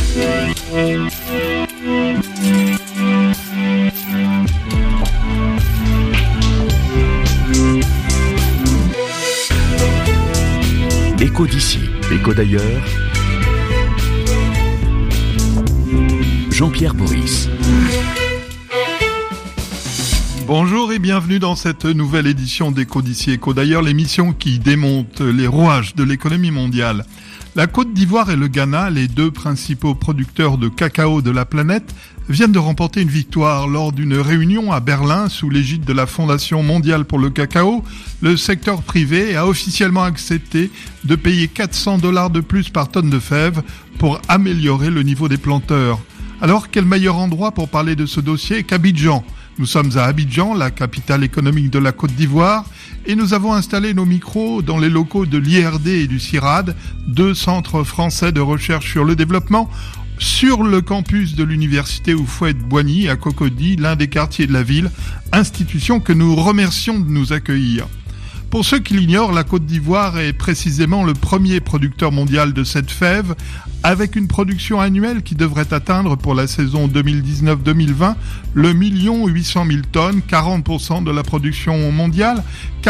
Écho d'ici, écho d'ailleurs. Jean-Pierre Boris. Bonjour et bienvenue dans cette nouvelle édition d'Écho d'ici, écho d'ailleurs, l'émission qui démonte les rouages de l'économie mondiale. La Côte d'Ivoire et le Ghana, les deux principaux producteurs de cacao de la planète, viennent de remporter une victoire lors d'une réunion à Berlin sous l'égide de la Fondation mondiale pour le cacao. Le secteur privé a officiellement accepté de payer $400 de plus par tonne de fèves pour améliorer le niveau des planteurs. Alors, quel meilleur endroit pour parler de ce dossier qu'Abidjan ? Nous sommes à Abidjan, la capitale économique de la Côte d'Ivoire, et nous avons installé nos micros dans les locaux de l'IRD et du CIRAD, deux centres français de recherche sur le développement, sur le campus de l'université Houphouët-Boigny à Cocody, l'un des quartiers de la ville, institution que nous remercions de nous accueillir. Pour ceux qui l'ignorent, la Côte d'Ivoire est précisément le premier producteur mondial de cette fève, avec une production annuelle qui devrait atteindre pour la saison 2019-2020 le 1 800 000 tonnes, 40% de la production mondiale,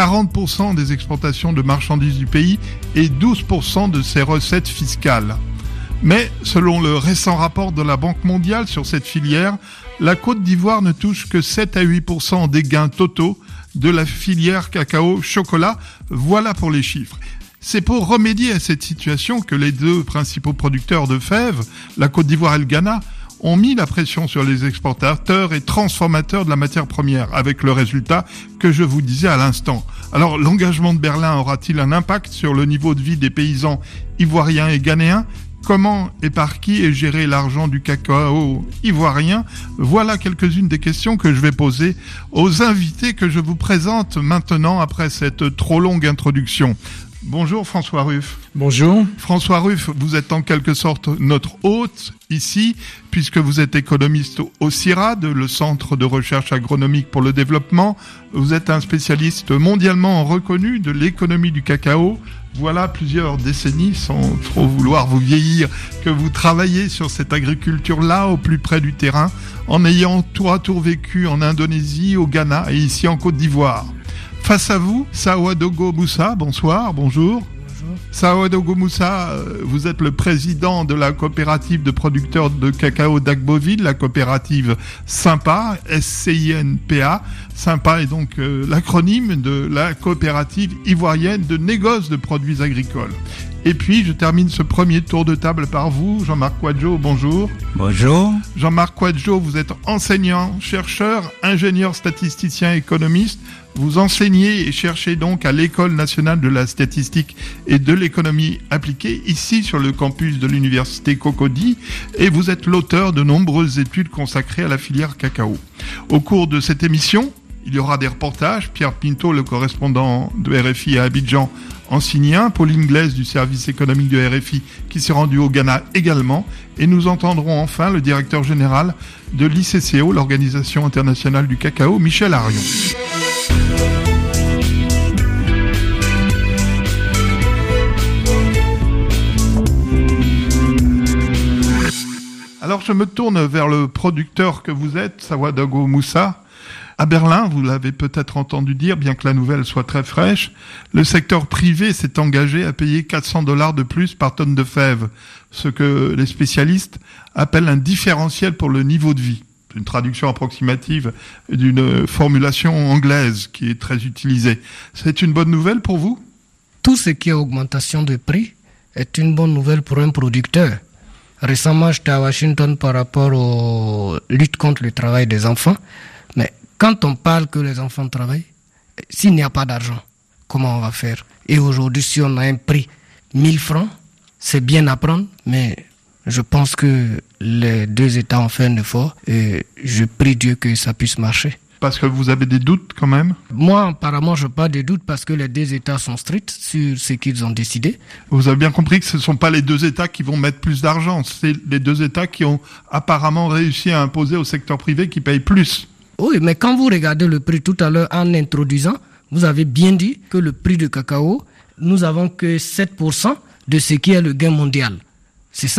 40% des exportations de marchandises du pays et 12% de ses recettes fiscales. Mais, selon le récent rapport de la Banque mondiale sur cette filière, la Côte d'Ivoire ne touche que 7 à 8% des gains totaux de la filière cacao-chocolat. Voilà pour les chiffres. C'est pour remédier à cette situation que les deux principaux producteurs de fèves, la Côte d'Ivoire et le Ghana, ont mis la pression sur les exportateurs et transformateurs de la matière première, avec le résultat que je vous disais à l'instant. Alors, l'engagement de Berlin aura-t-il un impact sur le niveau de vie des paysans ivoiriens et ghanéens ? Comment et par qui est géré l'argent du cacao ivoirien ? Voilà quelques-unes des questions que je vais poser aux invités que je vous présente maintenant après cette trop longue introduction. Bonjour François Ruff. Bonjour. François Ruff, vous êtes en quelque sorte notre hôte ici, puisque vous êtes économiste au CIRAD, le Centre de recherche agronomique pour le développement. Vous êtes un spécialiste mondialement reconnu de l'économie du cacao. Voilà plusieurs décennies, sans trop vouloir vous vieillir, que vous travaillez sur cette agriculture-là, au plus près du terrain, en ayant tour à tour vécu en Indonésie, au Ghana et ici en Côte d'Ivoire. Face à vous, Sawadogo Moussa, bonsoir, bonjour. Sawadogo Moussa, vous êtes le président de la coopérative de producteurs de cacao d'Agboville, la coopérative SINPA, SCINPA. SINPA est donc l'acronyme de la coopérative ivoirienne de négoce de produits agricoles. Et puis, je termine ce premier tour de table par vous, Jean-Marc Kouadjo, bonjour. Bonjour. Jean-Marc Kouadjo, vous êtes enseignant, chercheur, ingénieur statisticien, économiste. Vous enseignez et cherchez donc à l'École nationale de la statistique et de l'économie appliquée, ici sur le campus de l'université Cocody, et vous êtes l'auteur de nombreuses études consacrées à la filière cacao. Au cours de cette émission, il y aura des reportages. Pierre Pinto, le correspondant de RFI à Abidjan, en signe un. Pauline Glaise du service économique de RFI qui s'est rendu au Ghana également. Et nous entendrons enfin le directeur général de l'ICCO, l'Organisation internationale du cacao, Michel Arion. Alors je me tourne vers le producteur que vous êtes, Sawadogo Moussa. À Berlin, vous l'avez peut-être entendu dire, bien que la nouvelle soit très fraîche, le secteur privé s'est engagé à payer $400 de plus par tonne de fèves, ce que les spécialistes appellent un différentiel pour le niveau de vie. Une traduction approximative d'une formulation anglaise qui est très utilisée. C'est une bonne nouvelle pour vous ? Tout ce qui est augmentation de prix est une bonne nouvelle pour un producteur. Récemment, j'étais à Washington par rapport aux luttes contre le travail des enfants. Mais quand on parle que les enfants travaillent, s'il n'y a pas d'argent, comment on va faire ? Et aujourd'hui, si on a un prix 1000 francs, c'est bien à prendre, mais je pense que les deux États ont fait un effort et je prie Dieu que ça puisse marcher. Parce que vous avez des doutes quand même ? Moi, apparemment, je n'ai pas de doutes parce que les deux États sont stricts sur ce qu'ils ont décidé. Vous avez bien compris que ce ne sont pas les deux États qui vont mettre plus d'argent, c'est les deux États qui ont apparemment réussi à imposer au secteur privé qui paye plus. Oui, mais quand vous regardez le prix tout à l'heure en introduisant, vous avez bien dit que le prix du cacao, nous n'avons que 7% de ce qui est le gain mondial. C'est ça.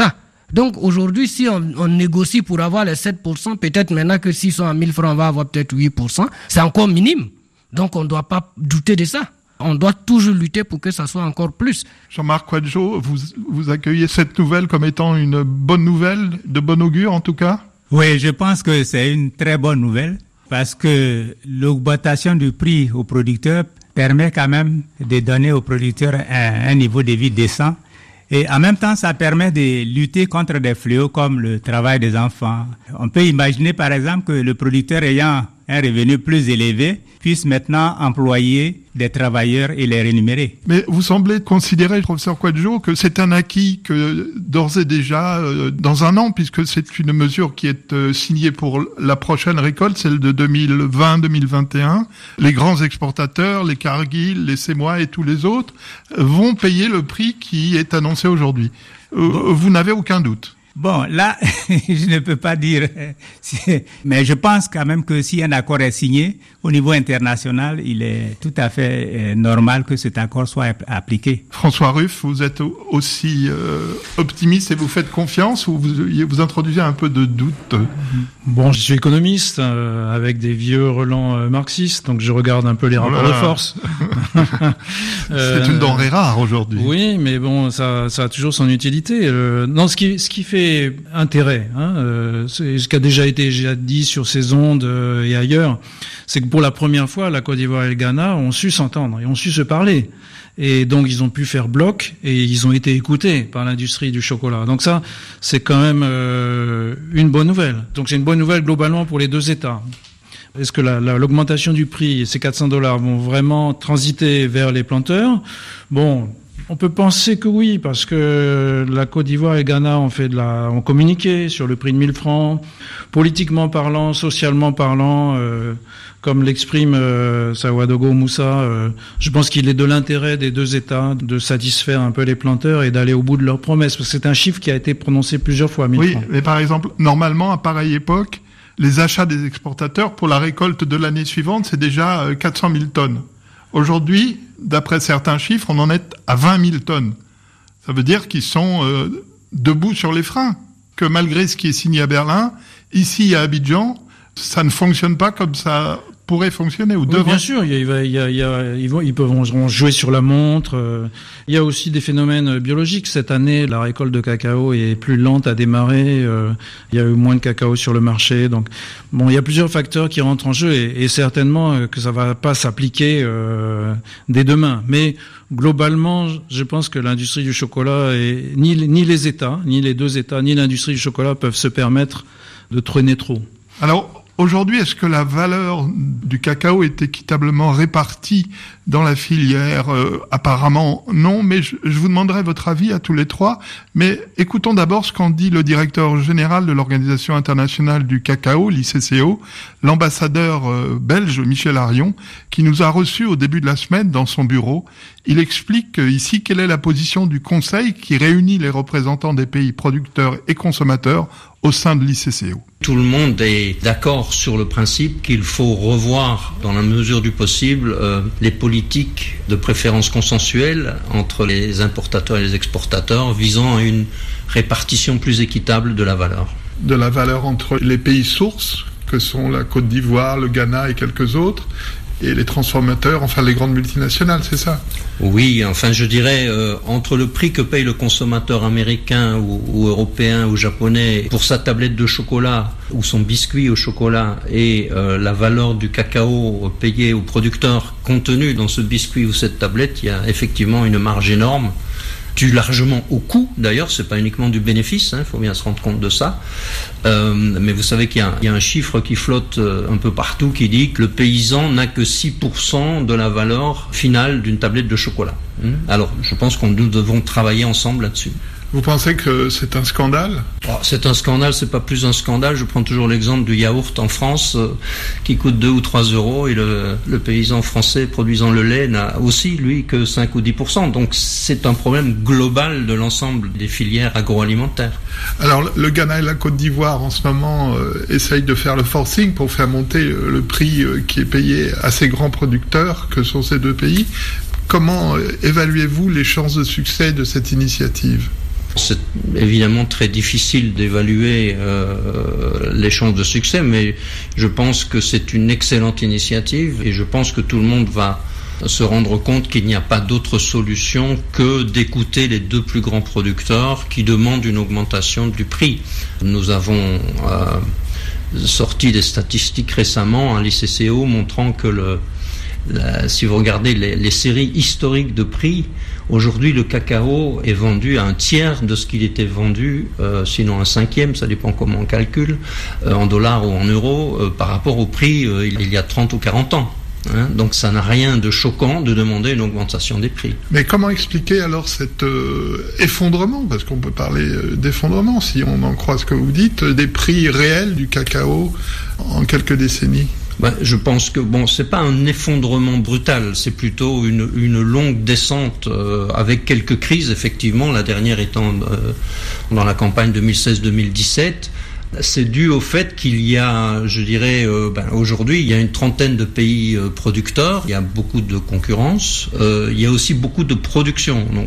Donc aujourd'hui, si on négocie pour avoir les 7%, peut-être maintenant que s'ils sont à 1000 francs, on va avoir peut-être 8%. C'est encore minime. Donc on ne doit pas douter de ça. On doit toujours lutter pour que ça soit encore plus. Jean-Marc Kouadjo, vous accueillez cette nouvelle comme étant une bonne nouvelle, de bon augure en tout cas? Oui, je pense que c'est une très bonne nouvelle parce que l'augmentation du prix aux producteurs permet quand même de donner aux producteurs un niveau de vie décent. Et en même temps, ça permet de lutter contre des fléaux comme le travail des enfants. On peut imaginer par exemple que le producteur ayant un revenu plus élevé puisse maintenant employer des travailleurs et les rémunérer. Mais vous semblez considérer, professeur Kouadjo, que c'est un acquis que d'ores et déjà, dans un an, puisque c'est une mesure qui est signée pour la prochaine récolte, celle de 2020-2021, les grands exportateurs, les Cargill, les Semois et tous les autres vont payer le prix qui est annoncé aujourd'hui. Vous n'avez aucun doute? Bon, là, je ne peux pas dire, mais je pense quand même que si un accord est signé au niveau international, il est tout à fait normal que cet accord soit appliqué. François Ruff, vous êtes aussi optimiste et vous faites confiance ou vous introduisez un peu de doute? Bon, je suis économiste avec des vieux relents marxistes, donc je regarde un peu les rapports de force. C'est une denrée rare aujourd'hui. Oui, mais bon, ça a toujours son utilité. Non, ce qui fait intérêt, c'est ce qui a déjà été dit sur ces ondes et ailleurs, c'est que pour la première fois, la Côte d'Ivoire et le Ghana ont su s'entendre et ont su se parler. Et donc, ils ont pu faire bloc et ils ont été écoutés par l'industrie du chocolat. Donc ça, c'est quand même une bonne nouvelle. Donc c'est une bonne nouvelle globalement pour les deux États. Est-ce que l'augmentation du prix, ces $400 vont vraiment transiter vers les planteurs? Bon, on peut penser que oui, parce que la Côte d'Ivoire et le Ghana ont communiqué sur le prix de 1000 francs. Politiquement parlant, socialement parlant, comme l'exprime Sawadogo Moussa, je pense qu'il est de l'intérêt des deux États de satisfaire un peu les planteurs et d'aller au bout de leurs promesses, parce que c'est un chiffre qui a été prononcé plusieurs fois, 1000 francs. Oui, mais par exemple, normalement, à pareille époque, les achats des exportateurs pour la récolte de l'année suivante, c'est déjà 400 000 tonnes. Aujourd'hui, d'après certains chiffres, on en est à 20 000 tonnes. Ça veut dire qu'ils sont debout sur les freins, que malgré ce qui est signé à Berlin, ici à Abidjan, ça ne fonctionne pas comme ça pourrait fonctionner ou devrait. Bien sûr, ils peuvent jouer sur la montre. Il y a aussi des phénomènes biologiques. Cette année, la récolte de cacao est plus lente à démarrer. Il y a eu moins de cacao sur le marché. Donc, bon, il y a plusieurs facteurs qui rentrent en jeu et certainement que ça va pas s'appliquer dès demain. Mais globalement, je pense que l'industrie du chocolat et ni les États, ni les deux États, ni l'industrie du chocolat peuvent se permettre de traîner trop. Alors, aujourd'hui, est-ce que la valeur du cacao est équitablement répartie dans la filière? Apparemment non, mais je vous demanderai votre avis à tous les trois. Mais écoutons d'abord ce qu'en dit le directeur général de l'Organisation internationale du cacao, l'ICCO, l'ambassadeur belge Michel Arion, qui nous a reçus au début de la semaine dans son bureau. Il explique ici quelle est la position du Conseil qui réunit les représentants des pays producteurs et consommateurs au sein de l'ICCO. Tout le monde est d'accord sur le principe qu'il faut revoir, dans la mesure du possible, les politiques de préférence consensuelle entre les importateurs et les exportateurs visant à une répartition plus équitable de la valeur. De la valeur entre les pays sources, que sont la Côte d'Ivoire, le Ghana et quelques autres, et les transformateurs, enfin les grandes multinationales, c'est ça? Oui, enfin je dirais entre le prix que paye le consommateur américain ou européen ou japonais pour sa tablette de chocolat ou son biscuit au chocolat et la valeur du cacao payé au producteur contenu dans ce biscuit ou cette tablette, il y a effectivement une marge énorme. Dû largement au coût, d'ailleurs, c'est pas uniquement du bénéfice, il faut bien se rendre compte de ça. Mais vous savez qu'il y a un chiffre qui flotte un peu partout qui dit que le paysan n'a que 6% de la valeur finale d'une tablette de chocolat. Alors, je pense que nous devons travailler ensemble là-dessus. Vous pensez que c'est un scandale? C'est un scandale, c'est pas plus un scandale. Je prends toujours l'exemple du yaourt en France qui coûte 2 ou 3 euros et le paysan français produisant le lait n'a aussi, lui, que 5 ou 10%. Donc c'est un problème global de l'ensemble des filières agroalimentaires. Alors le Ghana et la Côte d'Ivoire en ce moment essayent de faire le forcing pour faire monter le prix qui est payé à ces grands producteurs que sont ces deux pays. Comment évaluez-vous les chances de succès de cette initiative? C'est évidemment très difficile d'évaluer les chances de succès, mais je pense que c'est une excellente initiative et je pense que tout le monde va se rendre compte qu'il n'y a pas d'autre solution que d'écouter les deux plus grands producteurs qui demandent une augmentation du prix. Nous avons sorti des statistiques récemment, l'ICCO, montrant que si vous regardez les séries historiques de prix, aujourd'hui le cacao est vendu à un tiers de ce qu'il était vendu, sinon un cinquième, ça dépend comment on calcule, en dollars ou en euros, par rapport au prix il y a 30 ou 40 ans. Donc ça n'a rien de choquant de demander une augmentation des prix. Mais comment expliquer alors cet effondrement, parce qu'on peut parler d'effondrement si on en croit ce que vous dites, des prix réels du cacao en quelques décennies? Je pense que c'est pas un effondrement brutal, c'est plutôt une longue descente avec quelques crises, effectivement, la dernière étant dans la campagne 2016-2017. C'est dû au fait qu'il y a, je dirais, aujourd'hui, il y a une trentaine de pays producteurs, il y a beaucoup de concurrence, il y a aussi beaucoup de production. Donc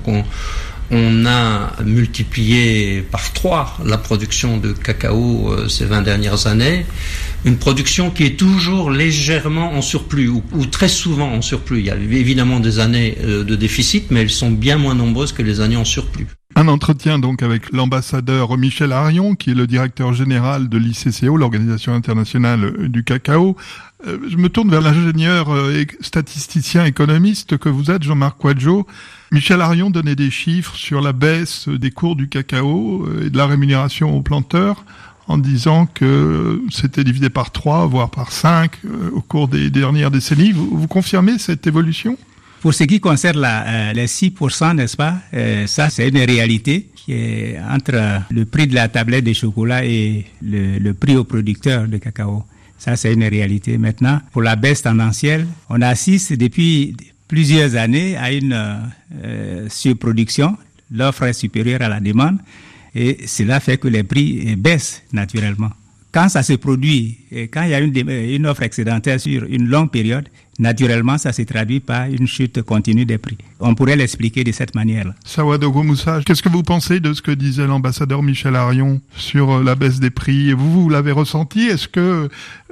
on a multiplié par 3 la production de cacao ces 20 dernières années, une production qui est toujours légèrement en surplus, ou très souvent en surplus. Il y a évidemment des années de déficit, mais elles sont bien moins nombreuses que les années en surplus. Un entretien donc avec l'ambassadeur Michel Arion, qui est le directeur général de l'ICCO, l'Organisation internationale du cacao. Je me tourne vers l'ingénieur statisticien économiste que vous êtes, Jean-Marc Quadjo. Michel Arion donnait des chiffres sur la baisse des cours du cacao et de la rémunération aux planteurs, en disant que c'était divisé par 3, voire par 5 au cours des dernières décennies. Vous confirmez cette évolution ? Pour ce qui concerne les 6%, n'est-ce pas, ça c'est une réalité qui est entre le prix de la tablette de chocolat et le prix au producteur de cacao. Ça c'est une réalité. Maintenant, pour la baisse tendancielle, on assiste depuis plusieurs années à une surproduction. L'offre est supérieure à la demande et cela fait que les prix baissent naturellement. Quand ça se produit, et quand il y a une offre excédentaire sur une longue période, naturellement, ça se traduit par une chute continue des prix. On pourrait l'expliquer de cette manière-là. Sawadogo Moussa, qu'est-ce que vous pensez de ce que disait l'ambassadeur Michel Arion sur la baisse des prix? Vous l'avez ressenti? Est-ce que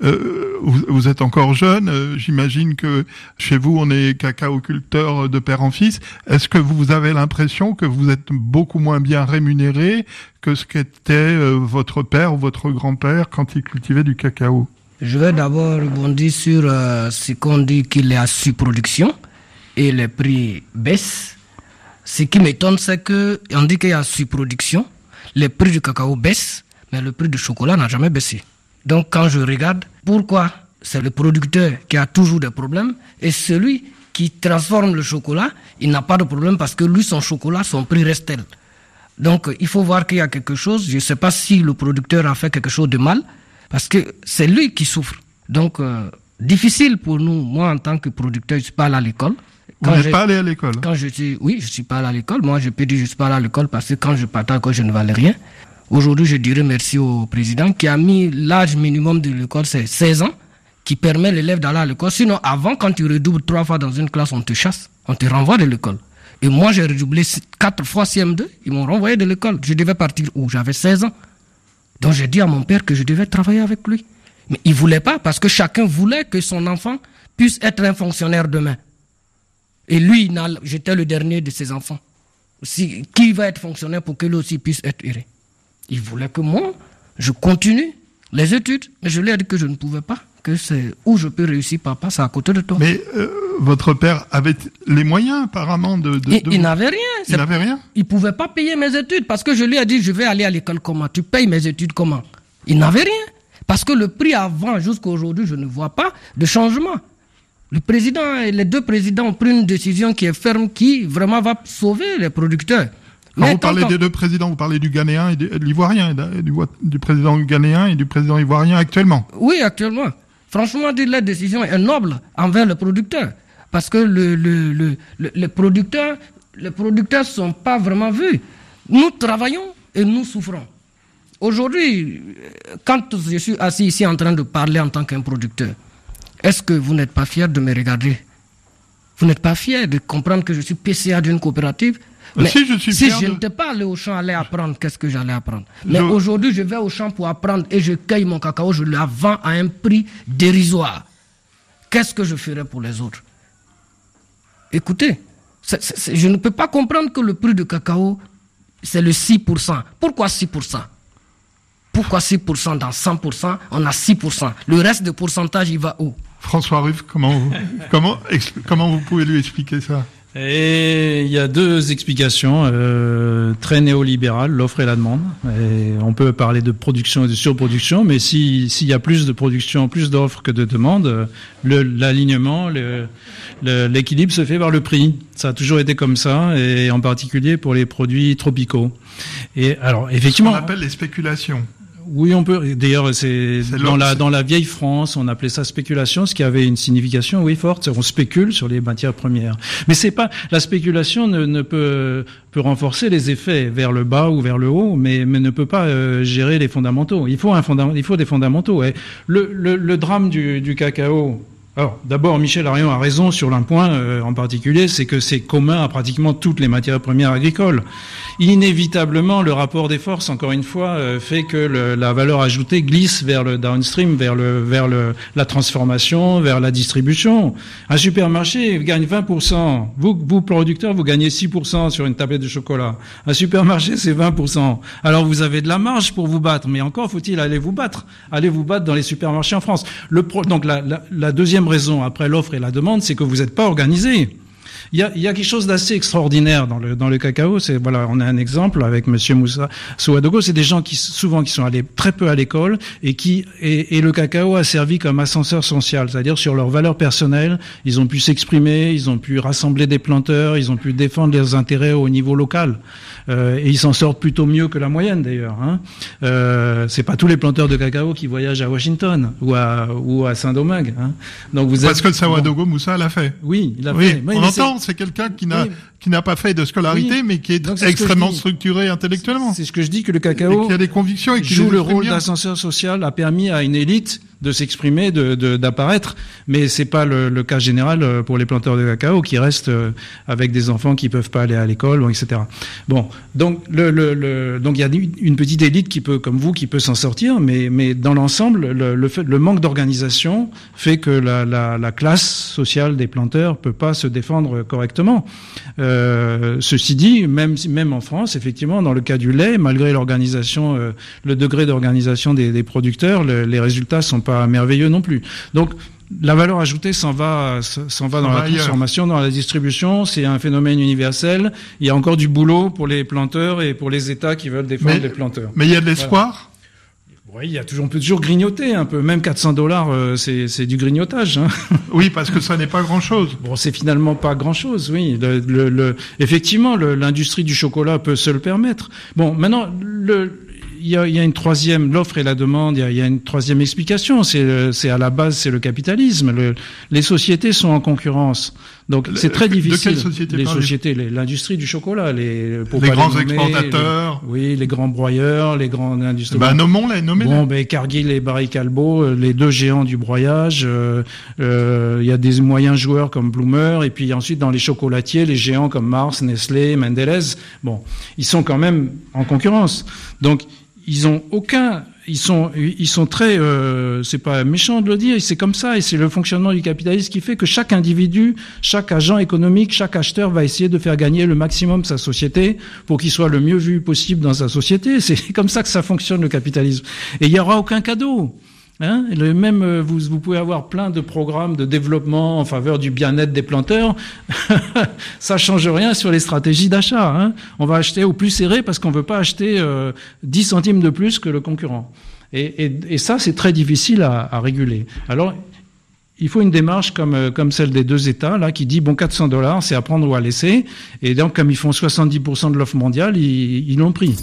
vous êtes encore jeune? J'imagine que chez vous, on est cacaoculteur de père en fils. Est-ce que vous avez l'impression que vous êtes beaucoup moins bien rémunéré que ce qu'était votre père ou votre grand-père quand il cultivait du cacao? Je vais d'abord rebondir sur ce qu'on dit qu'il y a surproduction et les prix baissent. Ce qui m'étonne, c'est qu'on dit qu'il y a surproduction, les prix du cacao baissent, mais le prix du chocolat n'a jamais baissé. Donc quand je regarde, pourquoi c'est le producteur qui a toujours des problèmes et celui qui transforme le chocolat, il n'a pas de problème parce que lui, son chocolat, son prix reste tel. Donc il faut voir qu'il y a quelque chose. Je ne sais pas si le producteur a fait quelque chose de mal, parce que c'est lui qui souffre. Donc, difficile pour nous. Moi, en tant que producteur, je ne suis pas allé à l'école. Vous n'êtes pas allé à l'école? Oui, je ne suis pas allé à l'école. Moi, je peux dire que je ne suis pas allé à l'école parce que quand je partais à l'école, je ne valais rien. Aujourd'hui, je dirais merci au président qui a mis l'âge minimum de l'école, c'est 16 ans, qui permet l'élève d'aller à l'école. Sinon, avant, quand tu redoubles 3 fois dans une classe, on te chasse, on te renvoie de l'école. Et moi, j'ai redoublé 4 fois CM2, ils m'ont renvoyé de l'école. Je devais partir où? J'avais 16 ans. Donc j'ai dit à mon père que je devais travailler avec lui. Mais il ne voulait pas parce que chacun voulait que son enfant puisse être un fonctionnaire demain. Et lui, j'étais le dernier de ses enfants. Qui va être fonctionnaire pour que lui aussi puisse être heureux? Il voulait que moi, je continue les études. Mais je lui ai dit que je ne pouvais pas, que c'est où je peux réussir, papa, c'est à côté de toi. Mais votre père avait les moyens apparemment Il n'avait rien. Il n'avait rien? Il ne pouvait pas payer mes études parce que je lui ai dit je vais aller à l'école comment? Tu payes mes études comment? Il n'avait rien. Parce que le prix avant jusqu'à aujourd'hui, je ne vois pas de changement. Le président et les deux présidents ont pris une décision qui est ferme, qui vraiment va sauver les producteurs. Quand vous parlez des deux présidents, vous parlez du Ghanéen et de l'Ivoirien, du président ghanéen et du président ivoirien actuellement? Oui, actuellement. Franchement, la décision est noble envers le producteur. Parce que les producteurs ne sont pas vraiment vus. Nous travaillons et nous souffrons. Aujourd'hui, quand je suis assis ici en train de parler en tant qu'un producteur, est-ce que vous n'êtes pas fier de me regarder? Vous n'êtes pas fier de comprendre que je suis PCA d'une coopérative? Mais si je n'étais pas allé au champ aller apprendre, qu'est-ce que j'allais apprendre? Mais aujourd'hui, je vais au champ pour apprendre et je cueille mon cacao, je le vends à un prix dérisoire. Qu'est-ce que je ferai pour les autres? Écoutez, je ne peux pas comprendre que le prix du cacao, c'est le 6%. Pourquoi 6%? Pourquoi 6% dans 100%, on a 6%? Le reste de pourcentage, il va où? François Ruff, comment vous pouvez lui expliquer ça? Et il y a deux explications très néolibérales, l'offre et la demande. Et on peut parler de production et de surproduction, mais s'il y a plus de production, plus d'offres que de demande, l'alignement, l'équilibre se fait par le prix. Ça a toujours été comme ça, et en particulier pour les produits tropicaux. Et alors, effectivement, ce qu'on appelle les spéculations. Oui, on peut. D'ailleurs, c'est dans la vieille France, on appelait ça spéculation, ce qui avait une signification, oui, forte. On spécule sur les matières premières. Mais c'est pas la spéculation ne peut renforcer les effets vers le bas ou vers le haut, mais ne peut pas gérer les fondamentaux. Il faut des fondamentaux. Et le drame du cacao. Alors, d'abord, Michel Arion a raison sur un point en particulier, c'est que c'est commun à pratiquement toutes les matières premières agricoles. Inévitablement, le rapport des forces, encore une fois, fait que la valeur ajoutée glisse vers le downstream, vers la transformation, vers la distribution. Un supermarché gagne 20%. Vous, producteurs, vous gagnez 6% sur une tablette de chocolat. Un supermarché, c'est 20%. Alors, vous avez de la marge pour vous battre, mais encore faut-il aller vous battre. Allez vous battre dans les supermarchés en France. Donc, la deuxième raison après l'offre et la demande, c'est que vous n'êtes pas organisé. Il y a quelque chose d'assez extraordinaire dans le cacao. On a un exemple avec Monsieur Moussa Souadogo. C'est des gens qui sont allés très peu à l'école et le cacao a servi comme ascenseur social, c'est-à-dire sur leurs valeurs personnelles. Ils ont pu s'exprimer, ils ont pu rassembler des planteurs, ils ont pu défendre leurs intérêts au niveau local. Et ils s'en sortent plutôt mieux que la moyenne d'ailleurs. C'est pas tous les planteurs de cacao qui voyagent à Washington ou à Saint-Domingue. Donc parce que Souadogo Moussa l'a fait. Oui, il l'a fait. Oui, on entend. C'est quelqu'un qui n'a pas fait de scolarité, mais qui est extrêmement structuré intellectuellement. C'est ce que je dis, que le cacao et qui a des convictions et qui joue le rôle d'ascenseur social, a permis à une élite de s'exprimer, d'apparaître, mais c'est pas le cas général pour les planteurs de cacao qui restent avec des enfants qui peuvent pas aller à l'école, etc. Bon, donc donc il y a une petite élite qui peut, comme vous, qui peut s'en sortir, mais dans l'ensemble, le manque d'organisation fait que la classe sociale des planteurs peut pas se défendre correctement. Ceci dit, même en France, effectivement, dans le cas du lait, malgré l'organisation, le degré d'organisation des producteurs, les résultats sont pas merveilleux non plus. Donc, la valeur ajoutée s'en va dans la transformation, dans la distribution. C'est un phénomène universel. Il y a encore du boulot pour les planteurs et pour les États qui veulent défendre les planteurs. Mais il y a de l'espoir. Voilà. Oui, on peut toujours grignoter un peu. Même $400, c'est du grignotage. Hein. Oui, parce que ça n'est pas grand-chose. Bon, c'est finalement pas grand-chose, oui. Effectivement, l'industrie du chocolat peut se le permettre. Bon, maintenant, il y a une troisième, l'offre et la demande, il y a une troisième explication. C'est à la base, c'est le capitalisme. Les sociétés sont en concurrence. Donc, c'est très difficile. De quelle société? Les sociétés, l'industrie du chocolat, les grands exportateurs. Oui, les grands broyeurs, les grandes industries. Nommons-les. Bon, Cargill et Barry Callebaut, les deux géants du broyage. Il y a des moyens joueurs comme Bloomer, et puis ensuite dans les chocolatiers, les géants comme Mars, Nestlé, Mondelez. Bon, ils sont quand même en concurrence. Donc, ils sont très, c'est pas méchant de le dire, c'est comme ça, et c'est le fonctionnement du capitalisme qui fait que chaque individu, chaque agent économique, chaque acheteur va essayer de faire gagner le maximum sa société pour qu'il soit le mieux vu possible dans sa société. C'est comme ça que ça fonctionne, le capitalisme. Et il n'y aura aucun cadeau. Vous pouvez avoir plein de programmes de développement en faveur du bien-être des planteurs. Ça change rien sur les stratégies d'achat. On va acheter au plus serré parce qu'on veut pas acheter 10 centimes de plus que le concurrent. Et ça, c'est très difficile à réguler. Alors, il faut une démarche comme celle des deux États, là, qui dit, $400, c'est à prendre ou à laisser. Et donc, comme ils font 70% de l'offre mondiale, ils l'ont pris.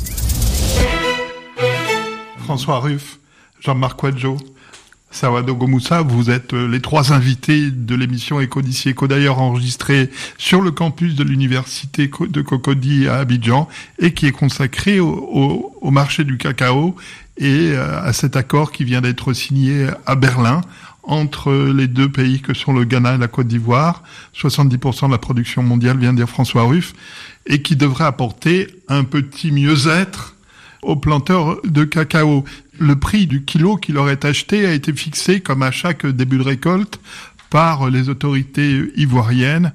François Ruff, Jean-Marc Quadjo, Souadogo Moussa, vous êtes les trois invités de l'émission Éco d'ici Éco d'ailleurs, enregistrée sur le campus de l'université de Cocody à Abidjan et qui est consacrée au marché du cacao et à cet accord qui vient d'être signé à Berlin entre les deux pays que sont le Ghana et la Côte d'Ivoire. 70% de la production mondiale, vient de dire François Ruff, et qui devrait apporter un petit mieux-être aux planteurs de cacao. Le prix du kilo qui leur est acheté a été fixé, comme à chaque début de récolte, par les autorités ivoiriennes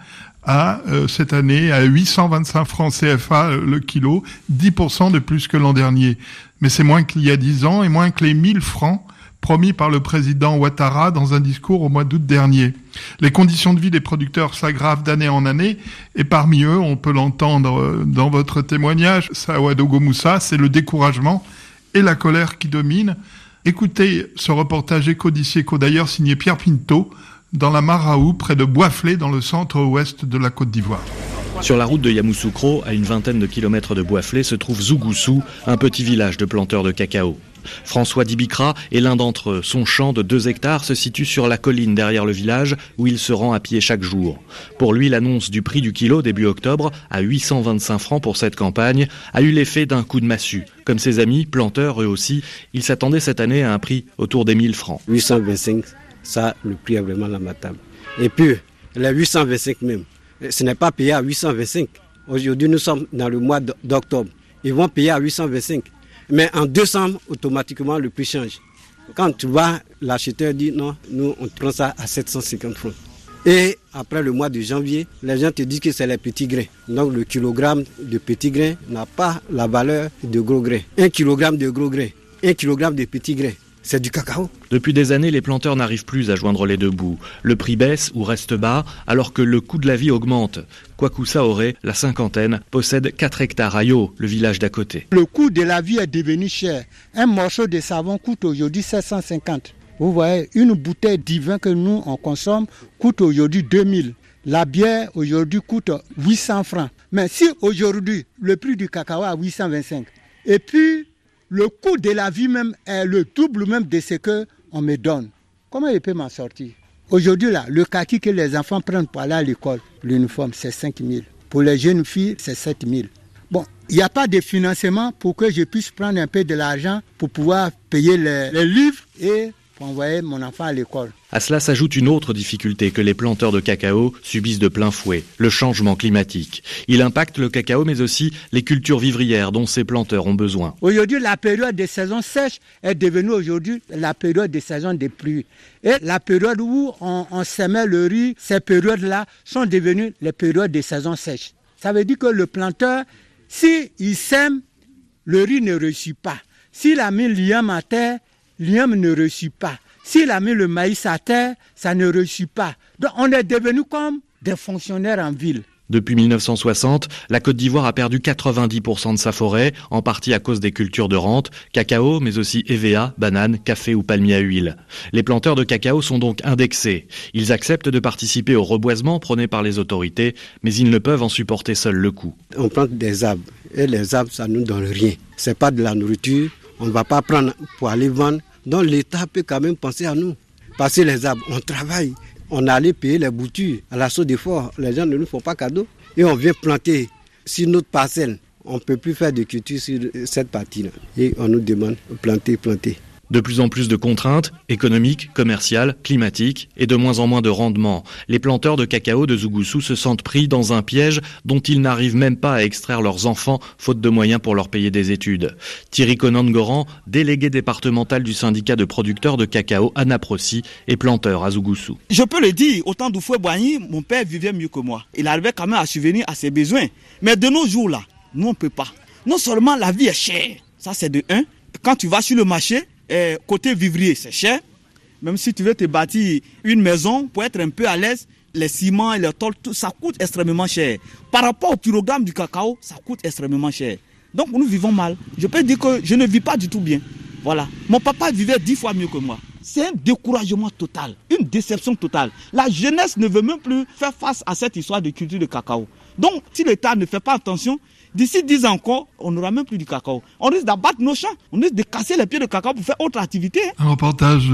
cette année à 825 francs CFA le kilo, 10% de plus que l'an dernier. Mais c'est moins qu'il y a 10 ans et moins que les 1000 francs promis par le président Ouattara dans un discours au mois d'août dernier. Les conditions de vie des producteurs s'aggravent d'année en année et parmi eux, on peut l'entendre dans votre témoignage, Sawadogo Moussa, c'est le découragement et la colère qui dominent. Écoutez ce reportage Éco d'ici, Éco d'ailleurs, signé Pierre Pinto, dans la Maraou, près de Boisflé, dans le centre-ouest de la Côte d'Ivoire. Sur la route de Yamoussoukro, à une vingtaine de kilomètres de Boisflé, se trouve Zougoussou, un petit village de planteurs de cacao. François Dibikra est l'un d'entre eux. Son champ de 2 hectares se situe sur la colline derrière le village, où il se rend à pied chaque jour. Pour lui, l'annonce du prix du kilo début octobre, à 825 francs pour cette campagne, a eu l'effet d'un coup de massue. Comme ses amis, planteurs eux aussi, ils s'attendaient cette année à un prix autour des 1000 francs. 825, ça, le prix est vraiment lamentable. Et puis, les 825 même, ce n'est pas payé à 825. Aujourd'hui, nous sommes dans le mois d'octobre. Ils vont payer à 825. Mais en décembre, automatiquement, le prix change. Quand tu vas, l'acheteur dit non, nous, on prend ça à 750 francs. Et après le mois de janvier, les gens te disent que c'est les petits grains. Donc le kilogramme de petits grains n'a pas la valeur de gros grains. 1 kilogramme de gros grains, 1 kilogramme de petits grains. C'est du cacao. Depuis des années, les planteurs n'arrivent plus à joindre les deux bouts. Le prix baisse ou reste bas, alors que le coût de la vie augmente. Kwakoussa Oré, la cinquantaine, possède 4 hectares à Yo, le village d'à côté. Le coût de la vie est devenu cher. Un morceau de savon coûte aujourd'hui 750. Vous voyez, une bouteille de vin que nous, on consomme, coûte aujourd'hui 2000. La bière, aujourd'hui, coûte 800 francs. Mais si aujourd'hui, le prix du cacao est à 825, et puis le coût de la vie même est le double même de ce qu'on me donne, comment je peux m'en sortir? Aujourd'hui, là, le kaki que les enfants prennent pour aller à l'école, l'uniforme, c'est 5 000. Pour les jeunes filles, c'est 7 000. Bon, il n'y a pas de financement pour que je puisse prendre un peu de l'argent pour pouvoir payer les livres et pour envoyer mon enfant à l'école. À cela s'ajoute une autre difficulté que les planteurs de cacao subissent de plein fouet, le changement climatique. Il impacte le cacao mais aussi les cultures vivrières dont ces planteurs ont besoin. Aujourd'hui, la période de saison sèche est devenue aujourd'hui la période de saison des pluies. Et la période où on sèmait le riz, ces périodes-là sont devenues les périodes de saison sèche. Ça veut dire que le planteur, s'il sème, le riz ne réussit pas. S'il a mis l'iam à terre, l'iam ne réussit pas. S'il a mis le maïs à terre, ça ne réussit pas. Donc on est devenus comme des fonctionnaires en ville. Depuis 1960, la Côte d'Ivoire a perdu 90% de sa forêt, en partie à cause des cultures de rente, cacao, mais aussi EVA, banane, café ou palmier à huile. Les planteurs de cacao sont donc indexés. Ils acceptent de participer au reboisement prôné par les autorités, mais ils ne peuvent en supporter seuls le coût. On plante des arbres, et les arbres, ça ne nous donne rien. C'est pas de la nourriture, on ne va pas prendre pour aller vendre. Donc l'État peut quand même penser à nous. Parce que les arbres, on travaille. On allait payer les boutures à la sauce d'effort. Les gens ne nous font pas cadeau. Et on vient planter sur notre parcelle. On ne peut plus faire de culture sur cette partie-là. Et on nous demande de planter. De plus en plus de contraintes économiques, commerciales, climatiques et de moins en moins de rendement. Les planteurs de cacao de Zougoussou se sentent pris dans un piège dont ils n'arrivent même pas à extraire leurs enfants, faute de moyens pour leur payer des études. Thierry Conan-Goran, délégué départemental du syndicat de producteurs de cacao Anaprosi et planteur à Zougoussou. Je peux le dire, au temps d'Oufoué-Boigny, mon père vivait mieux que moi. Il arrivait quand même à subvenir à ses besoins. Mais de nos jours là, nous on ne peut pas. Non seulement la vie est chère, ça c'est de 1. Quand tu vas sur le marché, côté vivrier, c'est cher. Même si tu veux te bâtir une maison pour être un peu à l'aise, les ciments et les tôles, tout ça coûte extrêmement cher. Par rapport au kilogramme du cacao, ça coûte extrêmement cher. Donc nous vivons mal. Je peux dire que je ne vis pas du tout bien. Voilà. Mon papa vivait 10 fois mieux que moi. C'est un découragement total, une déception totale. La jeunesse ne veut même plus faire face à cette histoire de culture de cacao. Donc si l'État ne fait pas attention, d'ici 10 ans encore, on n'aura même plus du cacao. On risque d'abattre nos champs, on risque de casser les pieds de cacao pour faire autre activité. Un reportage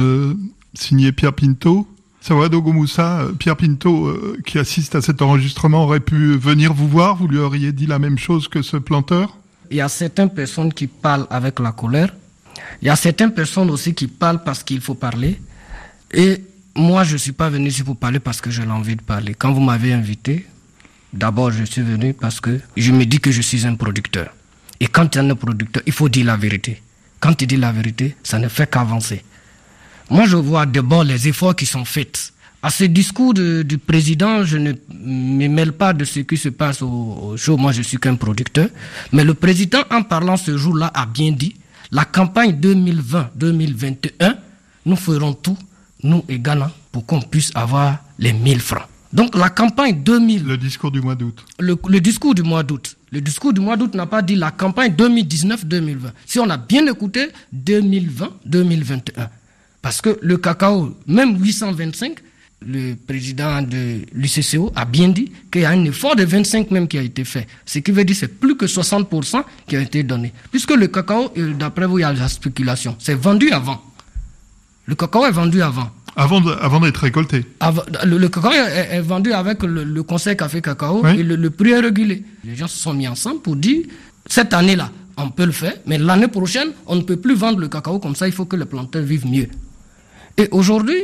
signé Pierre Pinto. Sawadogo Moussa, Pierre Pinto, qui assiste à cet enregistrement, aurait pu venir vous voir. Vous lui auriez dit la même chose que ce planteur? Il y a certaines personnes qui parlent avec la colère. Il y a certaines personnes aussi qui parlent parce qu'il faut parler. Et moi, je ne suis pas venu ici pour parler parce que j'ai l'envie de parler. Quand vous m'avez invité, d'abord, je suis venu parce que je me dis que je suis un producteur. Et quand tu es un producteur, il faut dire la vérité. Quand tu dis la vérité, ça ne fait qu'avancer. Moi, je vois d'abord les efforts qui sont faits. À ce discours du président, je ne me mêle pas de ce qui se passe au show. Moi, je suis qu'un producteur. Mais le président, en parlant ce jour-là, a bien dit, la campagne 2020-2021, nous ferons tout, nous et Ghana, pour qu'on puisse avoir les 1000 francs. Donc la campagne 2000... Le discours du mois d'août. Le discours du mois d'août. Le discours du mois d'août n'a pas dit la campagne 2019-2020. Si on a bien écouté, 2020-2021. Parce que le cacao, même 825, le président de l'UCCO a bien dit qu'il y a un effort de 25 même qui a été fait. Ce qui veut dire que c'est plus que 60% qui a été donné. Puisque le cacao, d'après vous, il y a la spéculation. C'est vendu avant. Le cacao est vendu avant. Avant d'être récolté. Le cacao est vendu avec le conseil café cacao, oui. Et le prix est régulé. Les gens se sont mis ensemble pour dire, cette année-là, on peut le faire, mais l'année prochaine, on ne peut plus vendre le cacao comme ça, il faut que les planteurs vivent mieux. Et aujourd'hui,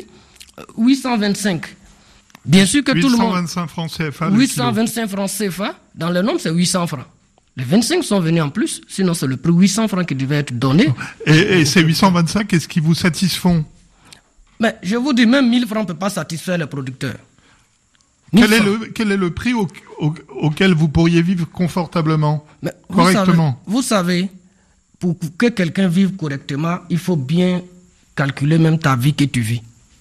825. Bien sûr que tout le monde... 825 francs CFA. 825 francs CFA, dans le nombre, c'est 800 francs. Les 25 sont venus en plus, sinon c'est le prix 800 francs qui devait être donné. Et ces 825, est-ce qu'ils vous satisfont? Mais je vous dis, même 1000 francs ne peut pas satisfaire les producteurs. Quel est le prix auquel vous pourriez vivre confortablement, correctement? Vous savez, pour que quelqu'un vive correctement, il faut bien calculer même ta vie que tu vis.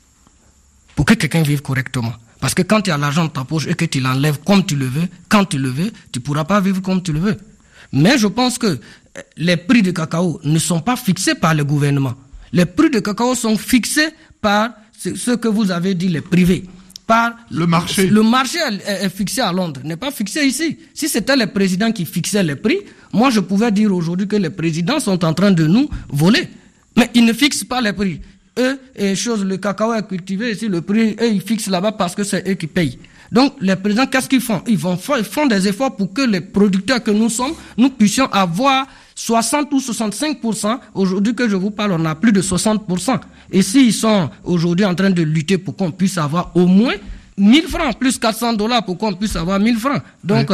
Pour que quelqu'un vive correctement. Parce que quand tu as l'argent dans ta poche et que tu l'enlèves comme tu le veux, quand tu le veux, tu ne pourras pas vivre comme tu le veux. Mais je pense que les prix de cacao ne sont pas fixés par le gouvernement. Les prix de cacao sont fixés par ce que vous avez dit, les privés. Par le marché. Le marché est fixé à Londres, n'est pas fixé ici. Si c'était les présidents qui fixaient les prix, moi je pouvais dire aujourd'hui que les présidents sont en train de nous voler. Mais ils ne fixent pas les prix. Eux, le cacao est cultivé ici, le prix, eux, ils fixent là-bas parce que c'est eux qui payent. Donc, les présidents, qu'est-ce qu'ils font? Ils font des efforts pour que les producteurs que nous sommes, nous puissions avoir 60 ou 65%. Aujourd'hui que je vous parle, on a plus de 60%. Et s'ils sont aujourd'hui en train de lutter pour qu'on puisse avoir au moins 1000 francs, plus $400 pour qu'on puisse avoir 1000 francs. Donc,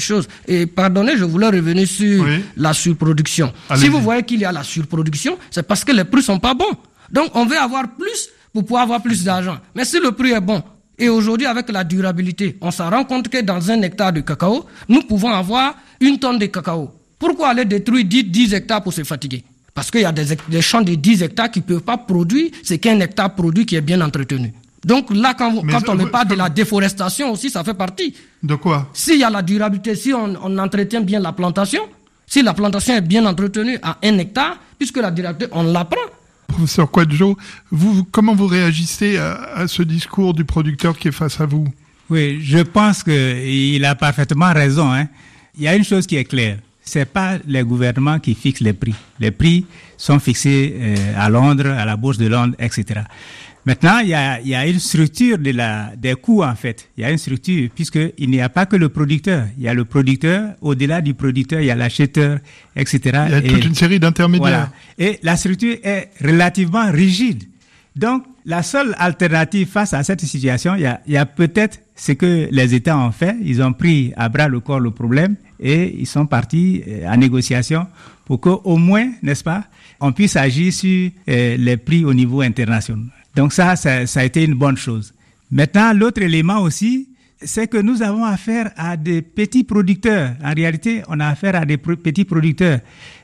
Et pardonnez, je voulais revenir sur la surproduction. Si vous voyez qu'il y a la surproduction, c'est parce que les prix sont pas bons. Donc, on veut avoir plus pour pouvoir avoir plus d'argent. Mais si le prix est bon, et aujourd'hui, avec la durabilité, on s'en rend compte que dans 1 hectare de cacao, nous pouvons avoir 1 tonne de cacao. Pourquoi aller détruire 10 hectares pour se fatiguer? Parce qu'il y a des champs de 10 hectares qui ne peuvent pas produire ce qu'un hectare produit qui est bien entretenu. Donc là, quand on me parle de la déforestation aussi, ça fait partie. De quoi? S'il y a la durabilité, si on entretient bien la plantation, si la plantation est bien entretenue à 1 hectare, puisque la durabilité, on l'apprend. Professeur Kwadjo, comment vous réagissez à ce discours du producteur qui est face à vous? Oui, je pense qu'il a parfaitement raison. Il y a une chose qui est claire. C'est pas les gouvernements qui fixent les prix. Les prix sont fixés à Londres, à la bourse de Londres, etc. Maintenant, il y a une structure des coûts, en fait. Il y a une structure, puisqu'il n'y a pas que le producteur. Il y a le producteur, au-delà du producteur, il y a l'acheteur, etc. Il y a toute une série d'intermédiaires. Voilà. Et la structure est relativement rigide. Donc, la seule alternative face à cette situation, il y a peut-être ce que les États ont fait. Ils ont pris à bras le corps le problème et ils sont partis en négociation pour qu'au moins, n'est-ce pas, on puisse agir sur les prix au niveau international. Donc ça a été une bonne chose. Maintenant, l'autre élément aussi, c'est que nous avons affaire à des petits producteurs. En réalité, on a affaire à des petits producteurs.